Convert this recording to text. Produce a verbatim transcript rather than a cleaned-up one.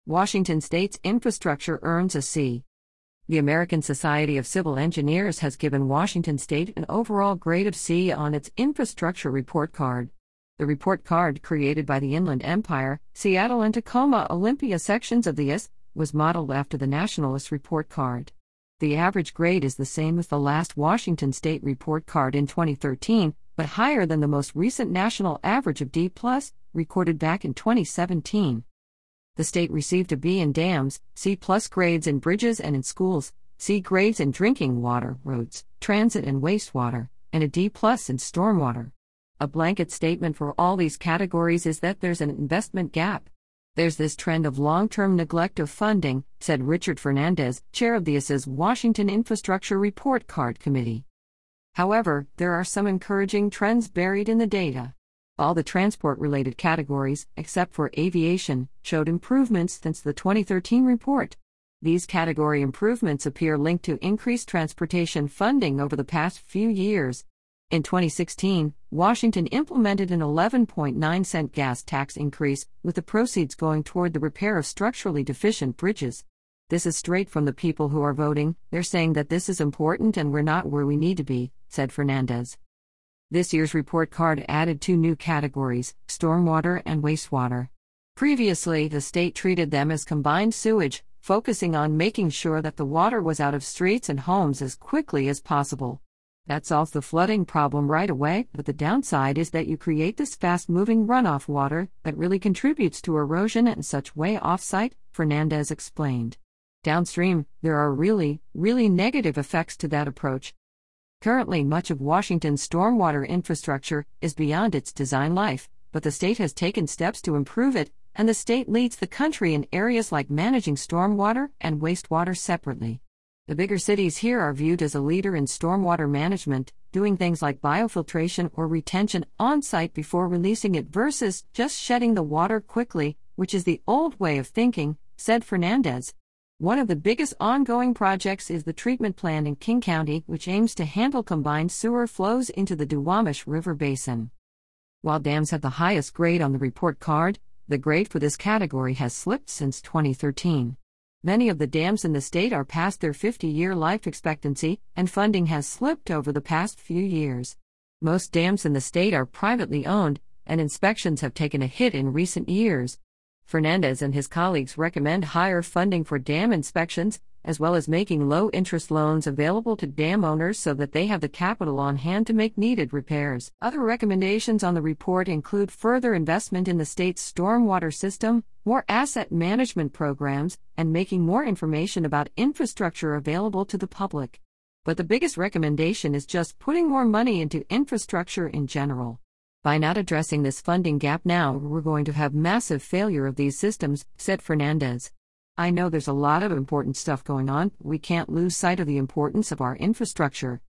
Washington State's infrastructure earns a C. The American Society of Civil Engineers has given Washington State an overall grade of C on its infrastructure report card. The report card, created by the Inland Empire, Seattle and Tacoma Olympia sections of the I S, was modeled after the Nationalist report card. The average grade is the same as the last Washington State report card in twenty thirteen, but higher than the most recent national average of D plus, recorded back in twenty seventeen. The state received a B in dams, C plus grades in bridges and in schools, C grades in drinking water, roads, transit and wastewater, and a D plus in stormwater. A blanket statement for all these categories is that there's an investment gap. There's this trend of long-term neglect of funding, said Richard Fernandez, chair of the I S's Washington Infrastructure Report Card Committee. However, there are some encouraging trends buried in the data. All the transport-related categories, except for aviation, showed improvements since the twenty thirteen report. These category improvements appear linked to increased transportation funding over the past few years. In twenty sixteen, Washington implemented an eleven point nine cent gas tax increase, with the proceeds going toward the repair of structurally deficient bridges. This is straight from the people who are voting. They're saying that this is important and we're not where we need to be, said Fernandez. This year's report card added two new categories, stormwater and wastewater. Previously, the state treated them as combined sewage, focusing on making sure that the water was out of streets and homes as quickly as possible. That solves the flooding problem right away, but the downside is that you create this fast-moving runoff water that really contributes to erosion and such way off-site, Fernandez explained. Downstream, there are really, really negative effects to that approach. Currently, much of Washington's stormwater infrastructure is beyond its design life, but the state has taken steps to improve it, and the state leads the country in areas like managing stormwater and wastewater separately. The bigger cities here are viewed as a leader in stormwater management, doing things like biofiltration or retention on-site before releasing it versus just shedding the water quickly, which is the old way of thinking, said Fernandez. One of the biggest ongoing projects is the treatment plant in King County, which aims to handle combined sewer flows into the Duwamish River Basin. While dams have the highest grade on the report card, the grade for this category has slipped since twenty thirteen. Many of the dams in the state are past their fifty-year life expectancy, and funding has slipped over the past few years. Most dams in the state are privately owned, and inspections have taken a hit in recent years. Fernandez and his colleagues recommend higher funding for dam inspections, as well as making low-interest loans available to dam owners so that they have the capital on hand to make needed repairs. Other recommendations on the report include further investment in the state's stormwater system, more asset management programs, and making more information about infrastructure available to the public. But the biggest recommendation is just putting more money into infrastructure in general. By not addressing this funding gap now, we're going to have massive failure of these systems, said Fernandez. I know there's a lot of important stuff going on, we can't lose sight of the importance of our infrastructure.